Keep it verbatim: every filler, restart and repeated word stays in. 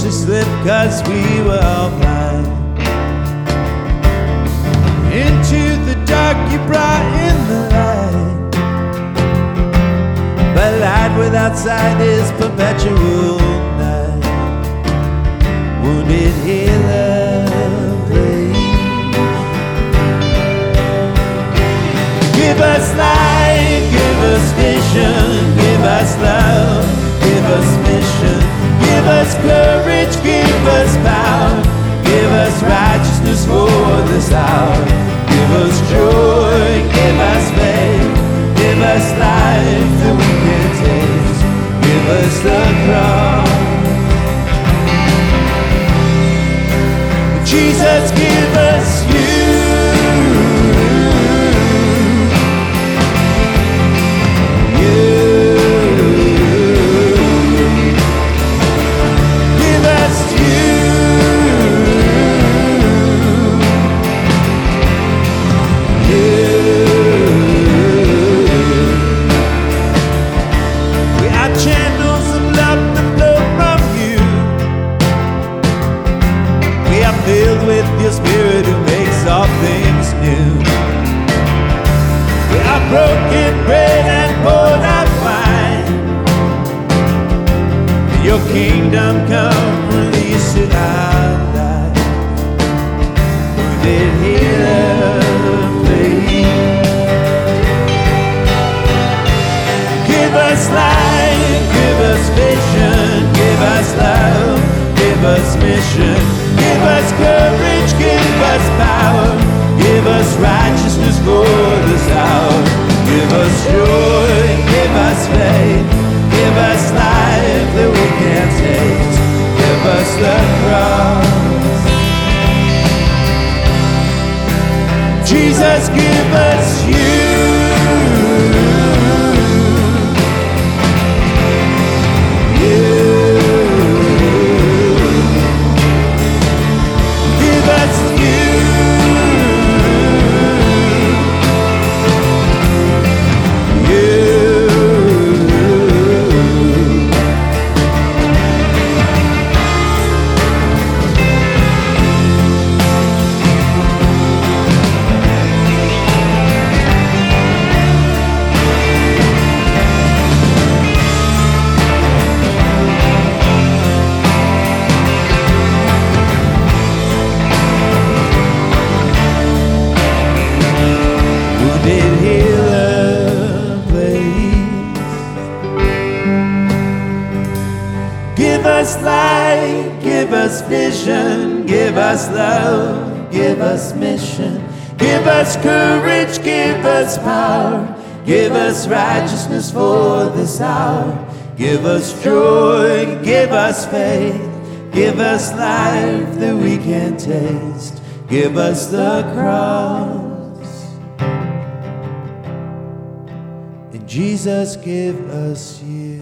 foolishly slipped cause we were all blind. Into the dark you brought in the light, but light without sight is perpetual night. Wounded healer, please. Give us light, give us vision, give us love, give us mission, give us courage, give us power, give us righteousness for this hour, give us joy, give us faith, give us life that we can taste, give us the cross. Jesus, give us you. Filled with your spirit who makes all things new. We are broken bread and poured out wine. Your kingdom come, release it our life. Wounded healer, please. Give us light, give us vision, give us love, give us mission. Give us courage, give us power, give us righteousness for this hour. Give us joy, give us faith, give us life that we can taste. Give us the cross. Jesus, give us you. Give us light, give us vision, give us love, give us mission, give us courage, give us power, give us righteousness for this hour, give us joy, give us faith, give us life that we can taste, give us the cross, and Jesus, give us you.